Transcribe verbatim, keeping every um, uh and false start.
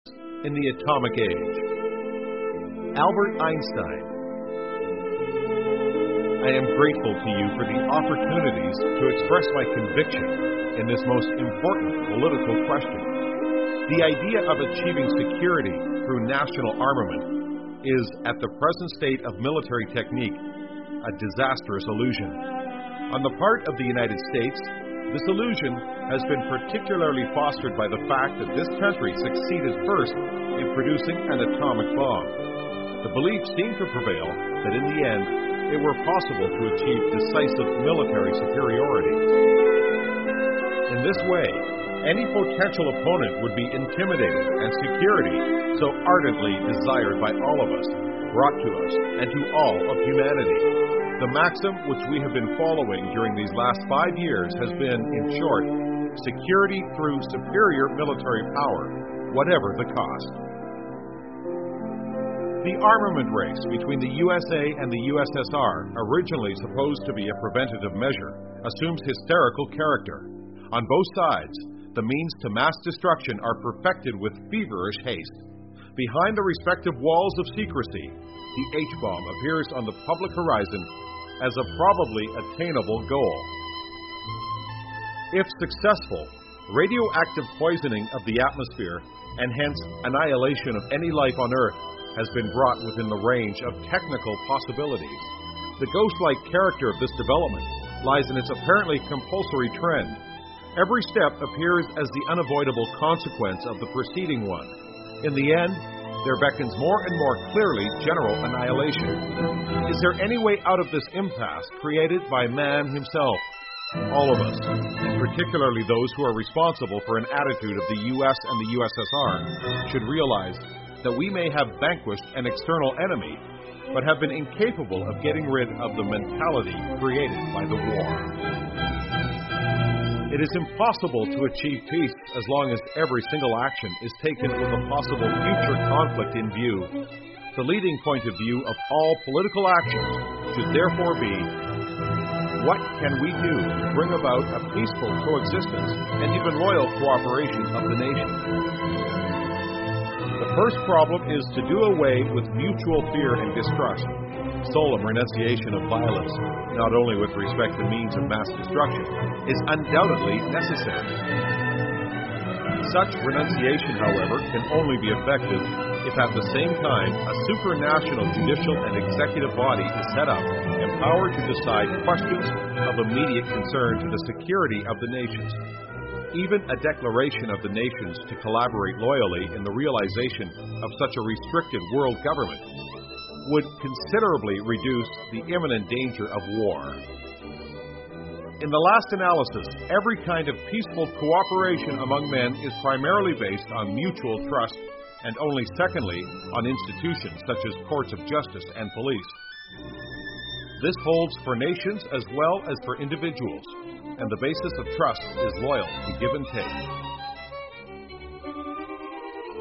in the atomic age. Albert Einstein. I am grateful to you for the opportunities to express my conviction in this most important political question. The idea of achieving security through national armament is, at the present state of military technique, a disastrous illusion. On the part of the United States, this illusion has been particularly fostered by the fact that this country succeeded first in producing an atomic bomb. The belief seemed to prevail that in the end, it were possible to achieve decisive military superiority. In this way, any potential opponent would be intimidated, and security, so ardently desired by all of us, brought to us and to all of humanity. The maxim which we have been following during these last five years has been, in short, security through superior military power, whatever the cost. The armament race between the U S A and the U S S R, originally supposed to be a preventative measure, assumes hysterical character. On both sides, the means to mass destruction are perfected with feverish haste. Behind the respective walls of secrecy, the H-bomb appears on the public horizon as a probably attainable goal. If successful, radioactive poisoning of the atmosphere, and hence annihilation of any life on Earth, has been brought within the range of technical possibilities. The ghost-like character of this development lies in its apparently compulsory trend. Every step appears as the unavoidable consequence of the preceding one. In the end, there beckons more and more clearly general annihilation. Is there any way out of this impasse created by man himself? All of us, and particularly those who are responsible for an attitude of the U S and the U S S R, should realize that we may have vanquished an external enemy, but have been incapable of getting rid of the mentality created by the war. It is impossible to achieve peace as long as every single action is taken with a possible future conflict in view. The leading point of view of all political actions should therefore be, what can we do to bring about a peaceful coexistence and even loyal cooperation of the nation? The first problem is to do away with mutual fear and distrust. Solemn renunciation of violence, not only with respect to means of mass destruction, is undoubtedly necessary. Such renunciation, however, can only be effective if at the same time a supranational judicial and executive body is set up, empowered to decide questions of immediate concern to the security of the nations. Even a declaration of the nations to collaborate loyally in the realization of such a restricted world government would considerably reduce the imminent danger of war. In the last analysis, every kind of peaceful cooperation among men is primarily based on mutual trust, and only secondly on institutions such as courts of justice and police. This holds for nations as well as for individuals, and the basis of trust is loyalty, give and take.